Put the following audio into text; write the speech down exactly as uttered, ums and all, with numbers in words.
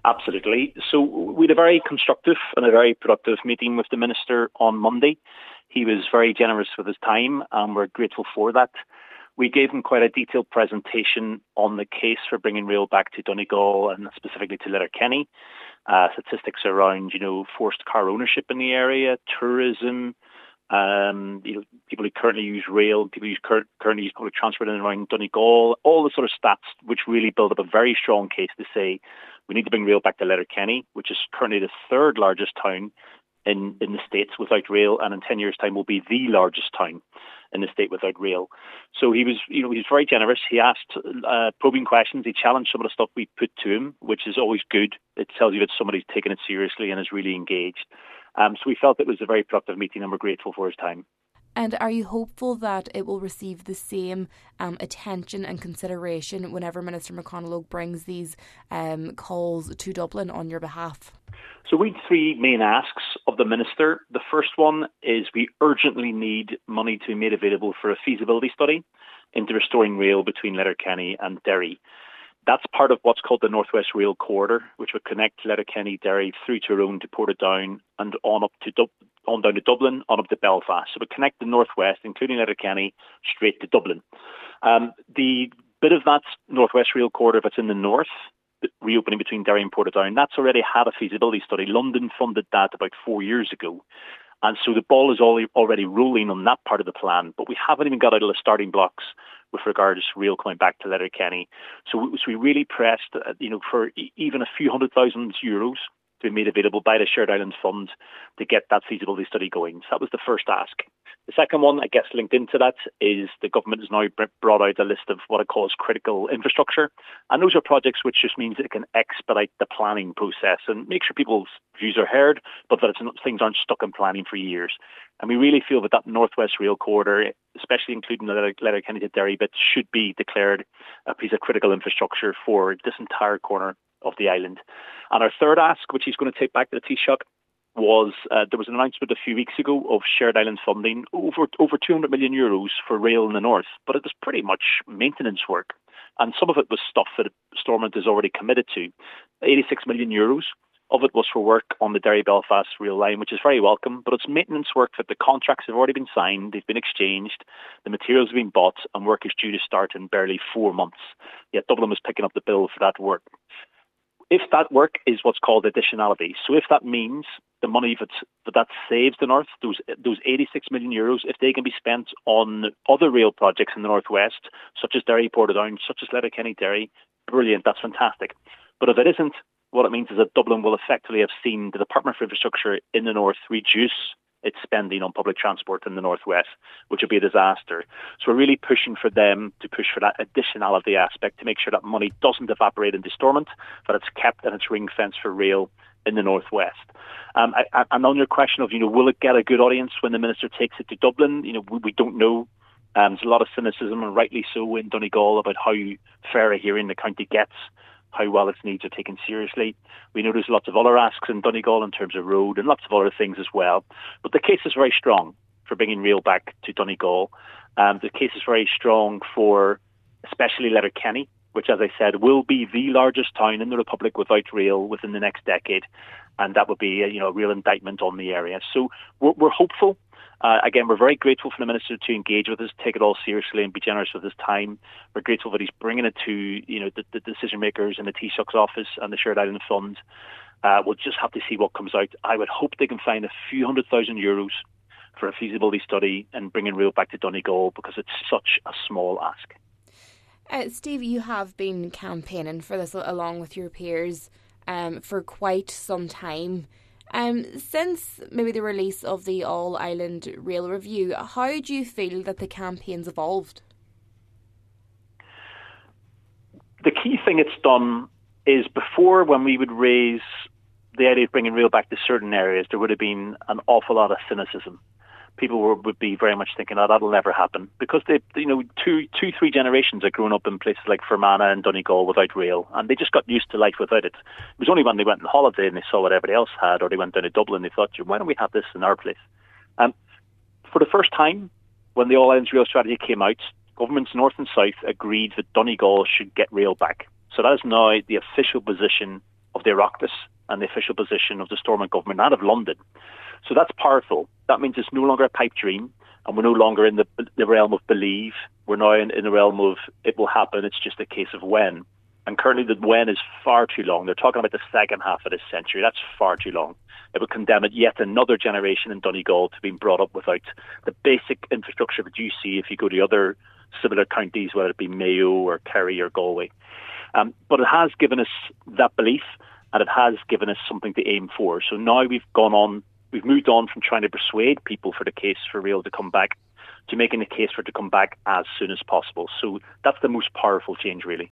Absolutely. So we had a very constructive and a very productive meeting with the Minister on Monday. He was very generous with his time, and we're grateful for that. We gave him quite a detailed presentation on the case for bringing rail back to Donegal and specifically to Letterkenny. Uh, statistics around, you know, forced car ownership in the area, tourism, um, you know, people who currently use rail, people who cur- currently use public transport in and around Donegal, all the sort of stats which really build up a very strong case to say we need to bring rail back to Letterkenny, which is currently the third largest town in, in the States without rail, and in ten years' time will be the largest town in the state without rail. So he was, you know, he was very generous. He asked uh, probing questions. He challenged some of the stuff we put to him, which is always good. It tells you that somebody's taken it seriously and is really engaged. Um, so we felt it was a very productive meeting, and we're grateful for his time. And are you hopeful that it will receive the same um, attention and consideration whenever Minister McConalogue brings these um, calls to Dublin on your behalf? So we had three main asks of the Minister. The first one is we urgently need money to be made available for a feasibility study into restoring rail between Letterkenny and Derry. That's part of what's called the North West Rail Corridor, which would connect Letterkenny, Derry through Tyrone to Portadown and on up to Dub- on down to Dublin, on up to Belfast. So it would connect the North West, including Letterkenny, straight to Dublin. Um, the bit of that North West Rail Corridor that's in the north, reopening between Derry and Portadown, that's already had a feasibility study. London funded that about four years ago. And so the ball is already rolling on that part of the plan, but we haven't even got out of the starting blocks with regards to rail coming back to Letterkenny. So, so we really pressed, uh, you know, for e- even a few hundred thousand euros to be made available by the Shared Islands Fund to get that feasibility study going. So that was the first ask. The second one, I guess, linked into that is the government has now brought out a list of what it calls critical infrastructure. And those are projects which just means it can expedite the planning process and make sure people's views are heard, but that it's not, things aren't stuck in planning for years. And we really feel that that North West Rail Corridor, especially including the Letterkenny to Derry bit, should be declared a piece of critical infrastructure for this entire corner of the island. And our third ask, which he's going to take back to the Taoiseach, was uh, there was an announcement a few weeks ago of Shared Islands funding, over over two hundred million euros for rail in the north, but it was pretty much maintenance work. And some of it was stuff that Stormont is already committed to. eighty-six million euros of it was for work on the Derry-Belfast rail line, which is very welcome, but it's maintenance work that the contracts have already been signed, they've been exchanged, the materials have been bought, and work is due to start in barely four months. Yet Dublin was picking up the bill for that work. If that work is what's called additionality, so if that means the money that that saves the north, those those eighty-six million euros, if they can be spent on other rail projects in the northwest, such as Derry Portadown, such as Letterkenny Derry, brilliant, that's fantastic. But if it isn't, what it means is that Dublin will effectively have seen the Department for Infrastructure in the north reduce its spending on public transport in the northwest, which would be a disaster. So we're really pushing for them to push for that additionality aspect to make sure that money doesn't evaporate into Stormont, that it's kept and it's ring fenced for rail in the northwest. Um, I, and on your question of, you know, will it get a good audience when the minister takes it to Dublin? You know, we, we don't know. Um, there's a lot of cynicism, and rightly so, in Donegal about how fair a hearing the county gets, how well its needs are taken seriously. We know there's lots of other asks in Donegal in terms of road and lots of other things as well. But the case is very strong for bringing rail back to Donegal. Um, the case is very strong for especially Letterkenny, which, as I said, will be the largest town in the Republic without rail within the next decade. And that would be a, you know, a real indictment on the area. So we're, we're hopeful. Uh, again, we're very grateful for the Minister to engage with us, take it all seriously and be generous with his time. We're grateful that he's bringing it to, you know, the, the decision makers in the Taoiseach's office and the Shared Island Fund. Uh, we'll just have to see what comes out. I would hope they can find a few hundred thousand euros for a feasibility study and bringing rail back to Donegal, because it's such a small ask. Uh, Steve, you have been campaigning for this along with your peers um, for quite some time. Um, since maybe the release of the All-Ireland Rail Review, how do you feel that the campaign's evolved? The key thing it's done is, before, when we would raise the idea of bringing rail back to certain areas, there would have been an awful lot of cynicism. People were, would be very much thinking, oh, that'll never happen. Because they, you know, two, two, three generations had grown up in places like Fermanagh and Donegal without rail, and they just got used to life without it. It was only when they went on holiday and they saw what everybody else had, or they went down to Dublin, they thought, why don't we have this in our place? Um, for the first time, when the All Ireland Rail Strategy came out, governments north and south agreed that Donegal should get rail back. So that is now the official position of of the Oireachtas and the official position of the Stormont government and of London. So that's powerful. That means it's no longer a pipe dream, and we're no longer in the, the realm of believe. We're now in, in the realm of it will happen, it's just a case of when. And currently the when is far too long. They're talking about the second half of this century. That's far too long. It would condemn it yet another generation in Donegal to being brought up without the basic infrastructure that you see if you go to other similar counties, whether it be Mayo or Kerry or Galway. Um, but it has given us that belief, and it has given us something to aim for. So now we've gone on, we've moved on from trying to persuade people for the case for rail to come back to making the case for it to come back as soon as possible. So that's the most powerful change, really.